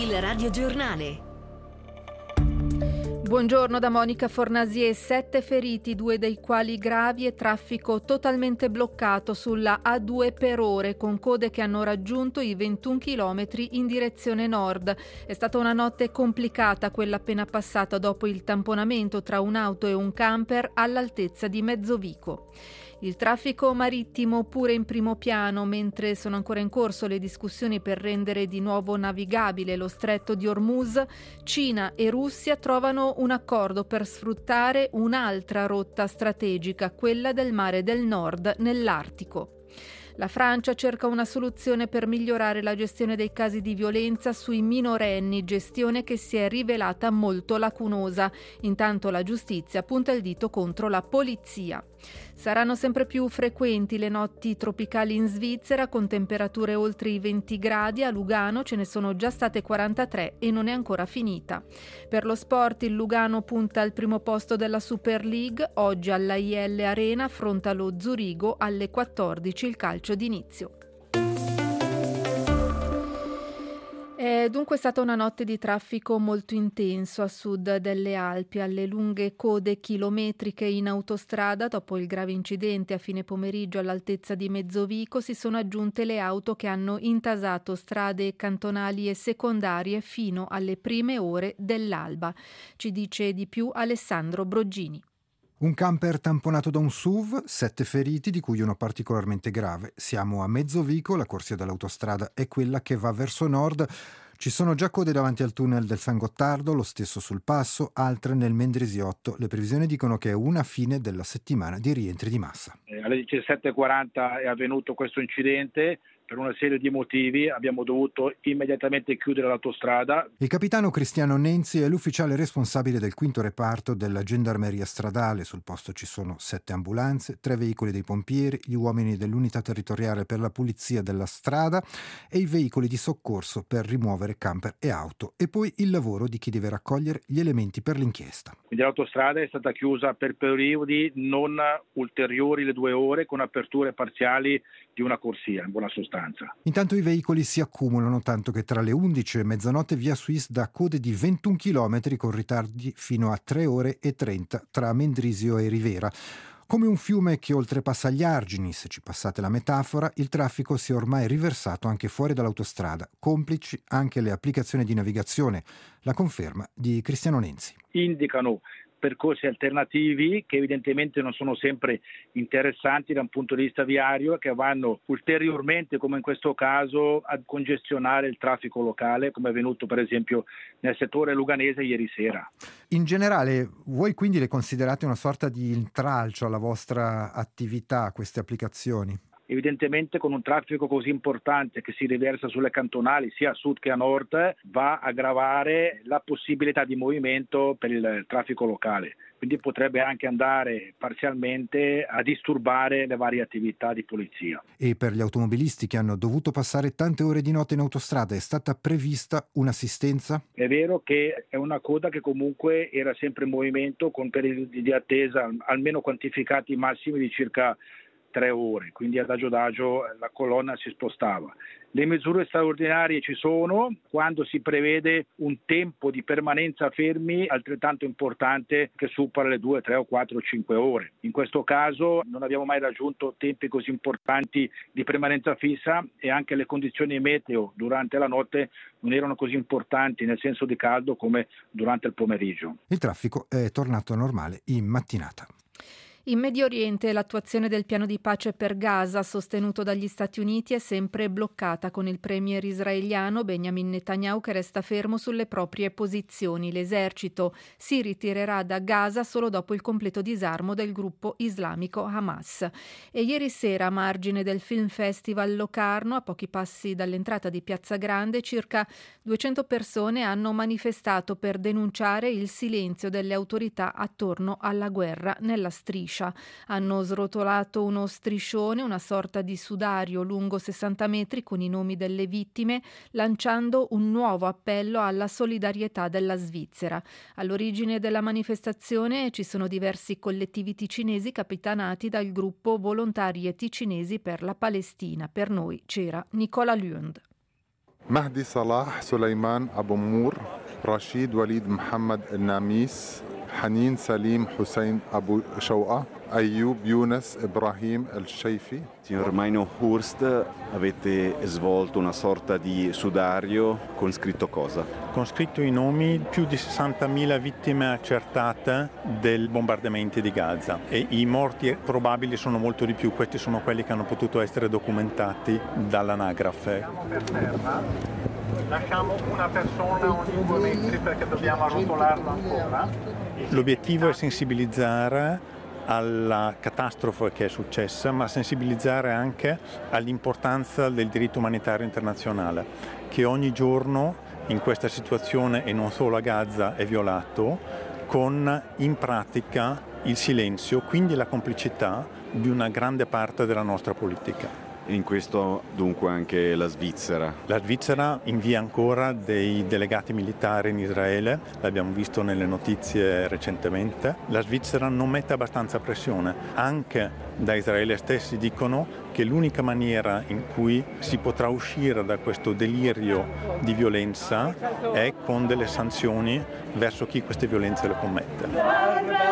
Il radiogiornale. Buongiorno da Monica Fornasier. 7 feriti, 2 dei quali gravi, e traffico totalmente bloccato sulla A2 per ore, con code che hanno raggiunto i 21 km in direzione nord. È stata una notte complicata quella appena passata dopo il tamponamento tra un'auto e un camper all'altezza di Mezzovico. Il traffico marittimo pure in primo piano, mentre sono ancora in corso le discussioni per rendere di nuovo navigabile lo stretto di Hormuz. Cina e Russia trovano un accordo per sfruttare un'altra rotta strategica, quella del Mare del Nord nell'Artico. La Francia cerca una soluzione per migliorare la gestione dei casi di violenza sui minorenni, gestione che si è rivelata molto lacunosa. Intanto la giustizia punta il dito contro la polizia. Saranno sempre più frequenti le notti tropicali in Svizzera, con temperature oltre i 20 gradi. A Lugano ce ne sono già state 43 e non è ancora finita. Per lo sport il Lugano punta al primo posto della Super League. Oggi alla IL Arena affronta lo Zurigo alle 14 il calcio d'inizio. È dunque stata una notte di traffico molto intenso a sud delle Alpi. Alle lunghe code chilometriche in autostrada, dopo il grave incidente a fine pomeriggio all'altezza di Mezzovico, si sono aggiunte le auto che hanno intasato strade cantonali e secondarie fino alle prime ore dell'alba. Ci dice di più Alessandro Broggini. Un camper tamponato da un SUV, 7 feriti, di cui uno particolarmente grave. Siamo a Mezzovico, la corsia dell'autostrada è quella che va verso nord. Ci sono già code davanti al tunnel del San Gottardo, lo stesso sul passo, altre nel Mendrisiotto. Le previsioni dicono che è una fine della settimana di rientri di massa. Alle 17:40 è avvenuto questo incidente. Per una serie di motivi abbiamo dovuto immediatamente chiudere l'autostrada. Il capitano Cristiano Nenzi è l'ufficiale responsabile del 5° reparto della gendarmeria stradale. Sul posto ci sono 7 ambulanze, 3 veicoli dei pompieri, gli uomini dell'unità territoriale per la pulizia della strada e i veicoli di soccorso per rimuovere camper e auto, e poi il lavoro di chi deve raccogliere gli elementi per l'inchiesta. Quindi l'autostrada è stata chiusa per periodi non ulteriori le 2 ore, con aperture parziali di una corsia, in buona sostanza. Intanto i veicoli si accumulano, tanto che tra le 11 e mezzanotte via Suisse dà code di 21 km con ritardi fino a 3 ore e 30 tra Mendrisio e Rivera. Come un fiume che oltrepassa gli argini, se ci passate la metafora, il traffico si è ormai riversato anche fuori dall'autostrada, complici anche le applicazioni di navigazione. La conferma di Cristiano Nenzi. Indicano percorsi alternativi che evidentemente non sono sempre interessanti da un punto di vista viario, che vanno ulteriormente, come in questo caso, a congestionare il traffico locale, come è avvenuto per esempio nel settore luganese ieri sera. In generale, voi quindi le considerate una sorta di intralcio alla vostra attività, queste applicazioni? Evidentemente con un traffico così importante che si riversa sulle cantonali sia a sud che a nord, va a aggravare la possibilità di movimento per il traffico locale. Quindi potrebbe anche andare parzialmente a disturbare le varie attività di polizia. E per gli automobilisti che hanno dovuto passare tante ore di notte in autostrada è stata prevista un'assistenza? È vero che è una coda che comunque era sempre in movimento, con periodi di attesa almeno quantificati massimi di circa 3 ore, quindi adagio adagio la colonna si spostava. Le misure straordinarie ci sono quando si prevede un tempo di permanenza fermi altrettanto importante, che supera le 2, 3 o 4 o 5 ore. In questo caso non abbiamo mai raggiunto tempi così importanti di permanenza fissa, e anche le condizioni meteo durante la notte non erano così importanti nel senso di caldo come durante il pomeriggio. Il traffico è tornato normale in mattinata. In Medio Oriente l'attuazione del piano di pace per Gaza, sostenuto dagli Stati Uniti, è sempre bloccata, con il premier israeliano Benjamin Netanyahu che resta fermo sulle proprie posizioni. L'esercito si ritirerà da Gaza solo dopo il completo disarmo del gruppo islamico Hamas. E ieri sera, a margine del Film Festival Locarno, a pochi passi dall'entrata di Piazza Grande, circa 200 persone hanno manifestato per denunciare il silenzio delle autorità attorno alla guerra nella striscia. Hanno srotolato uno striscione, una sorta di sudario lungo 60 metri con i nomi delle vittime, lanciando un nuovo appello alla solidarietà della Svizzera. All'origine della manifestazione ci sono diversi collettivi ticinesi capitanati dal gruppo Volontari Ticinesi per la Palestina. Per noi c'era Nicola Lund. مهدي صلاح سليمان أبو مور رشيد وليد محمد الناميس حنين سليم حسين أبو شوقة Ayub Younes Ibrahim El-Sheifi. Signor Maino Hurst, avete svolto una sorta di sudario con scritto cosa? Con scritto i nomi più di 60.000 vittime accertate dei bombardamenti di Gaza e i morti probabili sono molto di più, questi sono quelli che hanno potuto essere documentati dall'anagrafe. Per terra. Lasciamo una persona ogni 2 metri perché dobbiamo arrotolarlo ancora. L'obiettivo è sensibilizzare alla catastrofe che è successa, ma sensibilizzare anche all'importanza del diritto umanitario internazionale, che ogni giorno in questa situazione, e non solo a Gaza, è violato, con in pratica il silenzio, quindi la complicità di una grande parte della nostra politica. In questo dunque anche la Svizzera. La Svizzera invia ancora dei delegati militari in Israele, l'abbiamo visto nelle notizie recentemente. La Svizzera non mette abbastanza pressione. Anche da Israele stessi dicono che l'unica maniera in cui si potrà uscire da questo delirio di violenza è con delle sanzioni verso chi queste violenze le commette.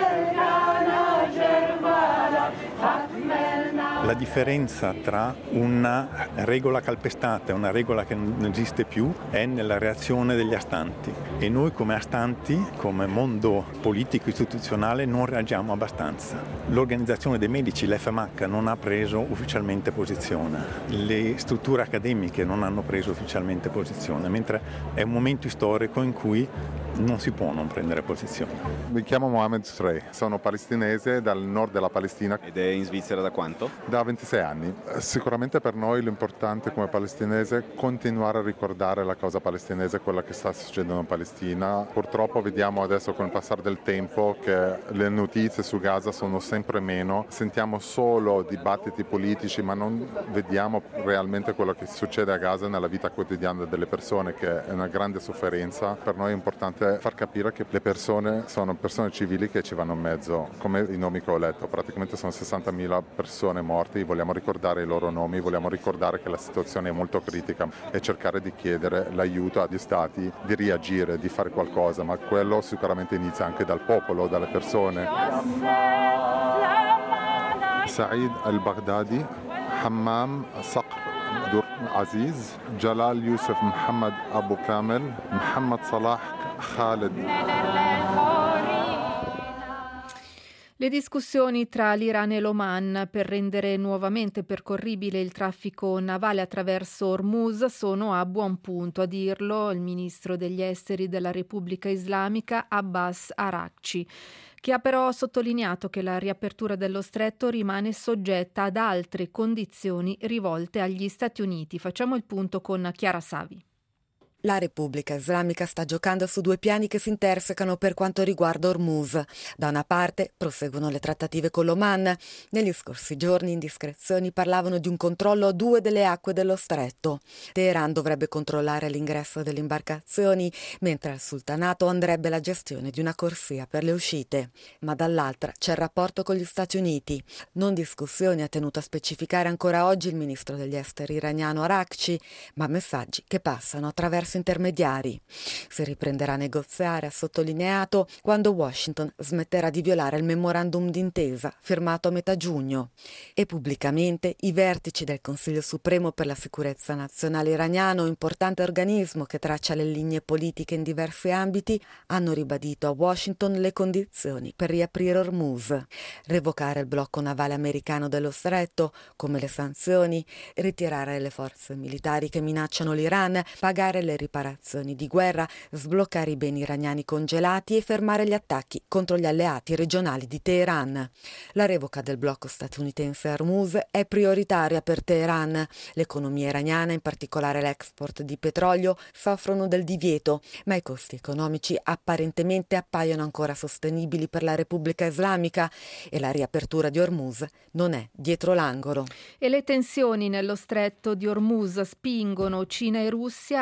La differenza tra una regola calpestata e una regola che non esiste più è nella reazione degli astanti, e noi come astanti, come mondo politico istituzionale, non reagiamo abbastanza. L'organizzazione dei medici, l'FMH, non ha preso ufficialmente posizione, le strutture accademiche non hanno preso ufficialmente posizione, mentre è un momento storico in cui non si può non prendere posizione. Mi chiamo Mohamed Shrey, sono palestinese dal nord della Palestina. Ed è in Svizzera da quanto? Da 26 anni. Sicuramente per noi l'importante come palestinese è continuare a ricordare la causa palestinese, quella che sta succedendo in Palestina. Purtroppo vediamo adesso con il passare del tempo che le notizie su Gaza sono sempre meno, sentiamo solo dibattiti politici ma non vediamo realmente quello che succede a Gaza nella vita quotidiana delle persone, che è una grande sofferenza. Per noi è importante far capire che le persone sono persone civili che ci vanno in mezzo, come i nomi che ho letto, praticamente sono 60.000 persone morte, vogliamo ricordare i loro nomi, vogliamo ricordare che la situazione è molto critica e cercare di chiedere l'aiuto agli stati di reagire, di fare qualcosa, ma quello sicuramente inizia anche dal popolo, dalle persone. Saeed al-Baghdadi, Hammam Saqr Dur Aziz, Jalal Youssef Mohammed Abu Kamel, Mohammed Salah Khaled. Le discussioni tra l'Iran e l'Oman per rendere nuovamente percorribile il traffico navale attraverso Hormuz sono a buon punto, a dirlo il ministro degli esteri della Repubblica Islamica Abbas Araghchi, che ha però sottolineato che la riapertura dello stretto rimane soggetta ad altre condizioni rivolte agli Stati Uniti. Facciamo il punto con Chiara Savi. La Repubblica Islamica sta giocando su 2 piani che si intersecano per quanto riguarda Hormuz. Da una parte proseguono le trattative con l'Oman. Negli scorsi giorni indiscrezioni parlavano di un controllo a 2 delle acque dello stretto. Teheran dovrebbe controllare l'ingresso delle imbarcazioni, mentre al sultanato andrebbe la gestione di una corsia per le uscite. Ma dall'altra c'è il rapporto con gli Stati Uniti. Non discussioni, ha tenuto a specificare ancora oggi il ministro degli esteri iraniano Araghchi, ma messaggi che passano attraverso intermediari. Si riprenderà a negoziare, ha sottolineato, quando Washington smetterà di violare il memorandum d'intesa firmato a metà giugno. E pubblicamente i vertici del Consiglio Supremo per la Sicurezza Nazionale iraniano, importante organismo che traccia le linee politiche in diversi ambiti, hanno ribadito a Washington le condizioni per riaprire Hormuz: revocare il blocco navale americano dello stretto, come le sanzioni, ritirare le forze militari che minacciano l'Iran, pagare le riparazioni di guerra, sbloccare i beni iraniani congelati e fermare gli attacchi contro gli alleati regionali di Teheran. La revoca del blocco statunitense a Hormuz è prioritaria per Teheran. L'economia iraniana, in particolare l'export di petrolio, soffrono del divieto, ma i costi economici apparentemente appaiono ancora sostenibili per la Repubblica Islamica e la riapertura di Hormuz non è dietro l'angolo. E le tensioni nello stretto di Hormuz spingono Cina e Russia ad accelerare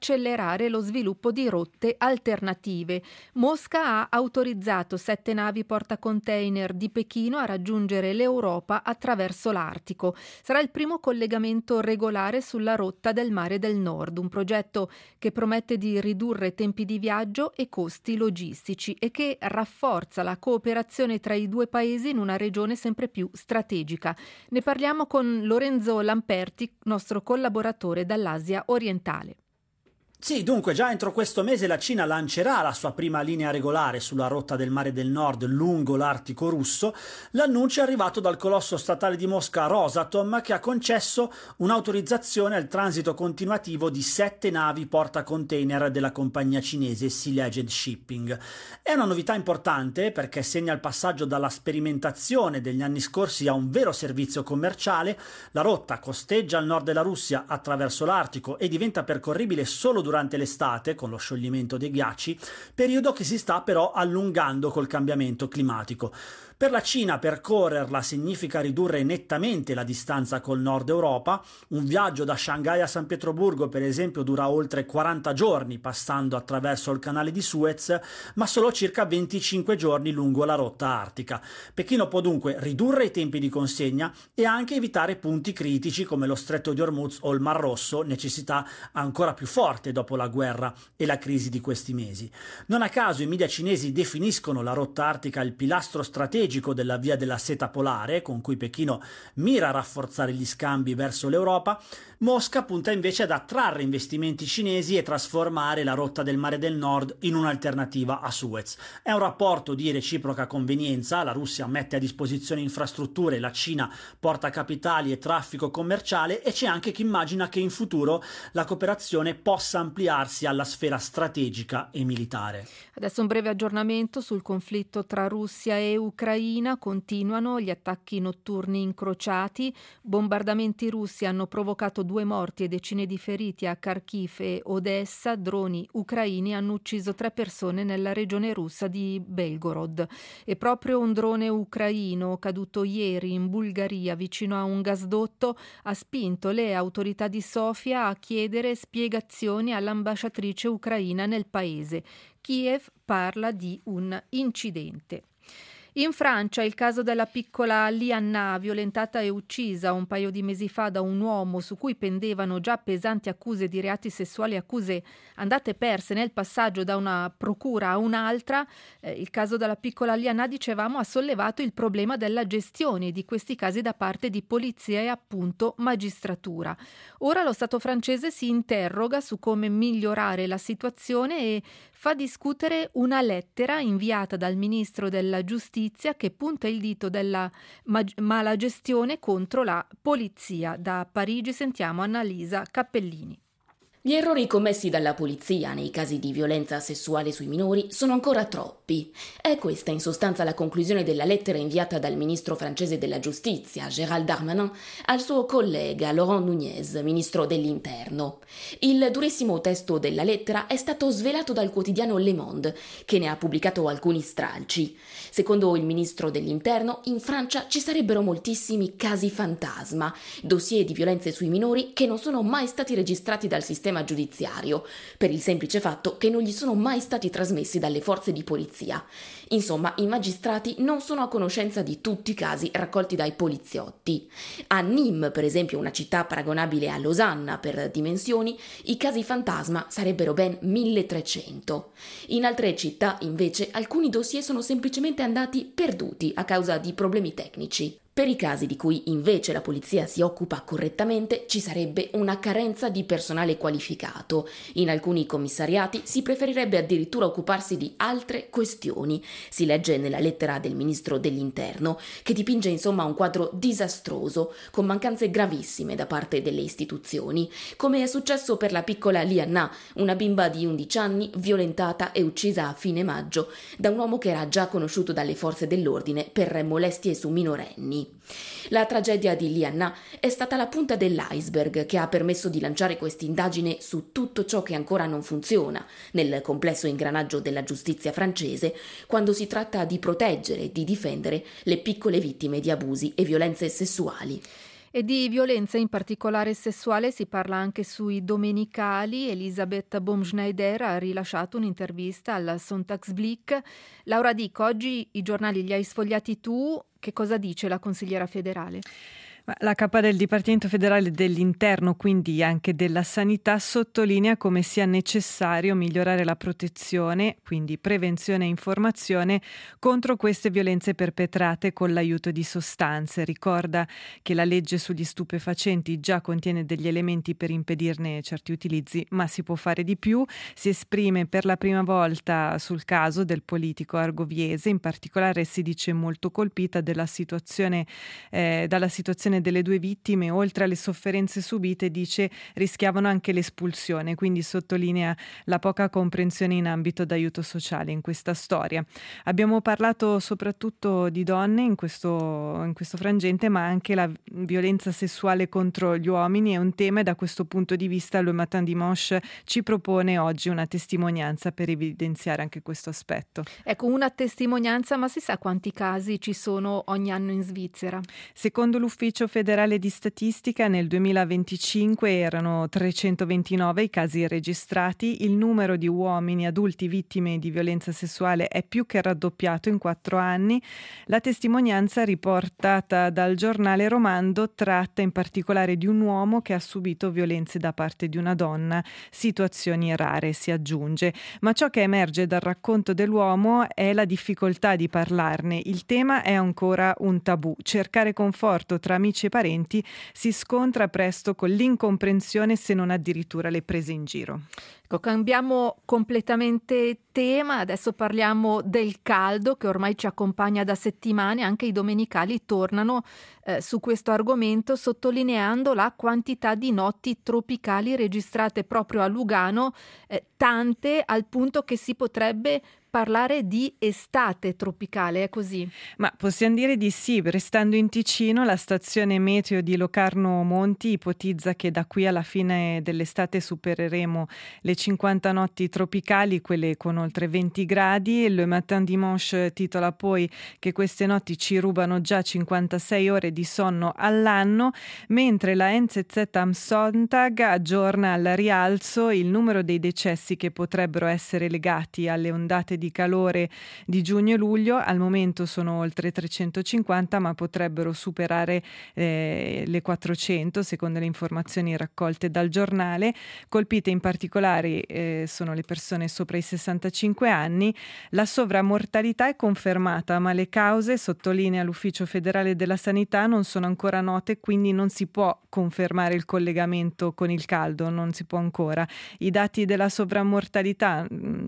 accelerare lo sviluppo di rotte alternative. Mosca ha autorizzato 7 navi portacontainer di Pechino a raggiungere l'Europa attraverso l'Artico. Sarà il primo collegamento regolare sulla rotta del Mare del Nord, un progetto che promette di ridurre tempi di viaggio e costi logistici e che rafforza la cooperazione tra i due paesi in una regione sempre più strategica. Ne parliamo con Lorenzo Lamperti, nostro collaboratore dall'Asia orientale. Sì, dunque già entro questo mese la Cina lancerà la sua prima linea regolare sulla rotta del Mare del Nord lungo l'Artico russo. L'annuncio è arrivato dal colosso statale di Mosca Rosatom, che ha concesso un'autorizzazione al transito continuativo di 7 navi portacontainer della compagnia cinese Sea Legend Shipping. È una novità importante perché segna il passaggio dalla sperimentazione degli anni scorsi a un vero servizio commerciale. La rotta costeggia al nord della Russia attraverso l'Artico e diventa percorribile solo durante l'estate, con lo scioglimento dei ghiacci, periodo che si sta però allungando col cambiamento climatico. Per la Cina percorrerla significa ridurre nettamente la distanza col nord Europa. Un viaggio da Shanghai a San Pietroburgo, per esempio, dura oltre 40 giorni passando attraverso il canale di Suez, ma solo circa 25 giorni lungo la rotta artica. Pechino può dunque ridurre i tempi di consegna e anche evitare punti critici come lo Stretto di Hormuz o il Mar Rosso, necessità ancora più forte dopo la guerra e la crisi di questi mesi. Non a caso i media cinesi definiscono la rotta artica il pilastro strategico della via della seta polare, con cui Pechino mira a rafforzare gli scambi verso l'Europa. Mosca punta invece ad attrarre investimenti cinesi e trasformare la rotta del Mare del Nord in un'alternativa a Suez. È un rapporto di reciproca convenienza, la Russia mette a disposizione infrastrutture, la Cina porta capitali e traffico commerciale, e c'è anche chi immagina che in futuro la cooperazione possa ampliarsi alla sfera strategica e militare. Adesso un breve aggiornamento sul conflitto tra Russia e Ucraina. Continuano gli attacchi notturni incrociati. Bombardamenti russi hanno provocato 2 morti e decine di feriti a Kharkiv e Odessa. Droni ucraini hanno ucciso 3 persone nella regione russa di Belgorod. E proprio un drone ucraino caduto ieri in Bulgaria vicino a un gasdotto ha spinto le autorità di Sofia a chiedere spiegazioni all'ambasciatrice ucraina nel paese. Kiev parla di un incidente. In Francia il caso della piccola Lianna, violentata e uccisa un paio di mesi fa da un uomo su cui pendevano già pesanti accuse di reati sessuali, accuse andate perse nel passaggio da una procura a un'altra. Il caso della piccola Lianna, dicevamo, ha sollevato il problema della gestione di questi casi da parte di polizia e appunto magistratura. Ora lo Stato francese si interroga su come migliorare la situazione e fa discutere una lettera inviata dal ministro della Giustizia che punta il dito della malagestione contro la polizia. Da Parigi sentiamo Annalisa Cappellini. Gli errori commessi dalla polizia nei casi di violenza sessuale sui minori sono ancora troppi. È questa in sostanza la conclusione della lettera inviata dal ministro francese della giustizia, Gérald Darmanin, al suo collega Laurent Nunez, ministro dell'interno. Il durissimo testo della lettera è stato svelato dal quotidiano Le Monde, che ne ha pubblicato alcuni stralci. Secondo il ministro dell'interno, in Francia ci sarebbero moltissimi casi fantasma, dossier di violenze sui minori che non sono mai stati registrati dal sistema giudiziario, per il semplice fatto che non gli sono mai stati trasmessi dalle forze di polizia. Insomma, i magistrati non sono a conoscenza di tutti i casi raccolti dai poliziotti. A Nîmes, per esempio, una città paragonabile a Losanna per dimensioni, i casi fantasma sarebbero ben 1300. In altre città, invece, alcuni dossier sono semplicemente andati perduti a causa di problemi tecnici. Per i casi di cui invece la polizia si occupa correttamente ci sarebbe una carenza di personale qualificato. In alcuni commissariati si preferirebbe addirittura occuparsi di altre questioni. Si legge nella lettera del ministro dell'interno, che dipinge insomma un quadro disastroso, con mancanze gravissime da parte delle istituzioni, come è successo per la piccola Lianna, una bimba di 11 anni violentata e uccisa a fine maggio da un uomo che era già conosciuto dalle forze dell'ordine per molestie su minorenni. La tragedia di Lianna è stata la punta dell'iceberg che ha permesso di lanciare quest'indagine su tutto ciò che ancora non funziona nel complesso ingranaggio della giustizia francese quando si tratta di proteggere e di difendere le piccole vittime di abusi e violenze sessuali. E di violenza, in particolare sessuale, si parla anche sui domenicali. Elisabeth Baumschneider ha rilasciato un'intervista al Sonntagsblick. Laura Dico, oggi i giornali li hai sfogliati tu. Che cosa dice la consigliera federale? La capa del Dipartimento federale dell'Interno, quindi anche della Sanità, sottolinea come sia necessario migliorare la protezione, quindi prevenzione e informazione contro queste violenze perpetrate con l'aiuto di sostanze. Ricorda che la legge sugli stupefacenti già contiene degli elementi per impedirne certi utilizzi, ma si può fare di più. Si esprime per la prima volta sul caso del politico argoviese, in particolare si dice molto colpita dalla situazione delle due vittime. Oltre alle sofferenze subite, dice, rischiavano anche l'espulsione, quindi sottolinea la poca comprensione in ambito d'aiuto sociale in questa storia. Abbiamo parlato soprattutto di donne in questo frangente, ma anche la violenza sessuale contro gli uomini è un tema, e da questo punto di vista Le Matin Dimanche ci propone oggi una testimonianza per evidenziare anche questo aspetto. Ecco, una testimonianza, ma si sa quanti casi ci sono ogni anno in Svizzera? Secondo l'Ufficio federale di statistica, nel 2025 erano 329 i casi registrati. Il numero di uomini adulti vittime di violenza sessuale è più che raddoppiato in 4 anni. La testimonianza riportata dal giornale Romando tratta in particolare di un uomo che ha subito violenze da parte di una donna, situazioni rare, si aggiunge. Ma ciò che emerge dal racconto dell'uomo è la difficoltà di parlarne. Il tema è ancora un tabù. Cercare conforto tra amici e parenti si scontra presto con l'incomprensione, se non addirittura le prese in giro. Ecco, cambiamo completamente tema, adesso parliamo del caldo che ormai ci accompagna da settimane. Anche i domenicali tornano su questo argomento, sottolineando la quantità di notti tropicali registrate proprio a Lugano, tante al punto che si potrebbe parlare di estate tropicale, è così? Ma possiamo dire di sì. Restando in Ticino, la stazione meteo di Locarno Monti ipotizza che da qui alla fine dell'estate supereremo le 50 notti tropicali, quelle con oltre 20 gradi. Le Matin Dimanche titola poi che queste notti ci rubano già 56 ore di sonno all'anno, mentre la NZZ am Sonntag aggiorna al rialzo il numero dei decessi che potrebbero essere legati alle ondate di calore di giugno e luglio. Al momento sono oltre 350, ma potrebbero superare le 400 secondo le informazioni raccolte dal giornale. Colpite in particolare sono le persone sopra i 65 anni. La sovramortalità è confermata, ma le cause, sottolinea l'Ufficio federale della sanità, non sono ancora note, quindi non si può confermare il collegamento con il caldo, non si può ancora. I dati della sovramortalità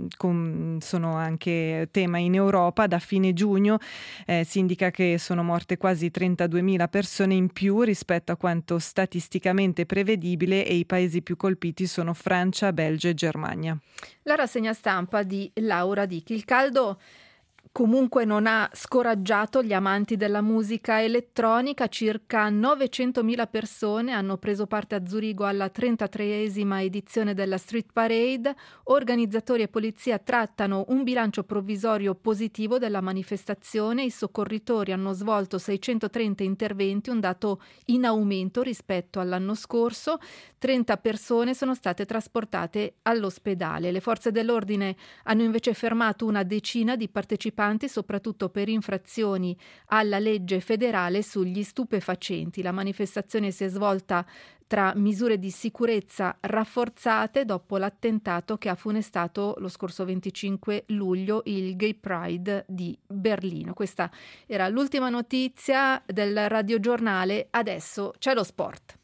sono anche tema in Europa. Da fine giugno si indica che sono morte quasi 32.000 persone in più rispetto a quanto statisticamente prevedibile, e i paesi più colpiti sono Francia, Belgio e Germania. La rassegna stampa di Laura Dichi. Il caldo comunque non ha scoraggiato gli amanti della musica elettronica. Circa 900.000 persone hanno preso parte a Zurigo alla 33esima edizione della Street Parade. Organizzatori e polizia trattano un bilancio provvisorio positivo della manifestazione. I soccorritori hanno svolto 630 interventi, un dato in aumento rispetto all'anno scorso. 30 persone sono state trasportate all'ospedale. Le forze dell'ordine hanno invece fermato una decina di partecipanti, soprattutto per infrazioni alla legge federale sugli stupefacenti. La manifestazione si è svolta tra misure di sicurezza rafforzate dopo l'attentato che ha funestato lo scorso 25 luglio il Gay Pride di Berlino. Questa era l'ultima notizia del radiogiornale. Adesso c'è lo sport.